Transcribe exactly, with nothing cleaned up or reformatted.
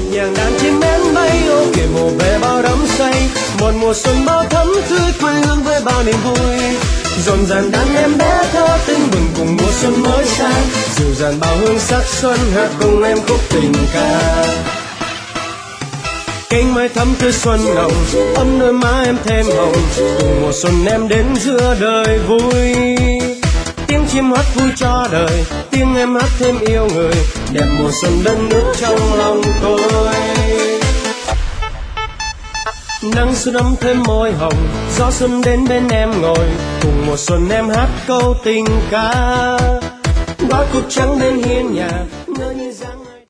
nhàng đàn chim én bay ô kể mùa về bao đắm say, một mùa xuân bao thắm tươi quê hương với bao niềm vui. Rộn ràng đàn em bé thơ tưng bừng cùng mùa xuân mới sang, dịu dàng bao hương sắc xuân hát cùng em khúc tình ca. Cánh mai thắm tươi xuân nồng, ấm đôi má em thêm hồng, cùng mùa xuân em đến giữa đời vui. Tiếng chim hót vui cho đời, tiếng em hát thêm yêu người, đẹp mùa xuân đất nước trong lòng tôi. Nắng xuân ấm thêm môi hồng, gió xuân đến bên em ngồi, cùng mùa xuân em hát câu tình ca. Gót cúc trắng bên hiên nhà, ngỡ như dáng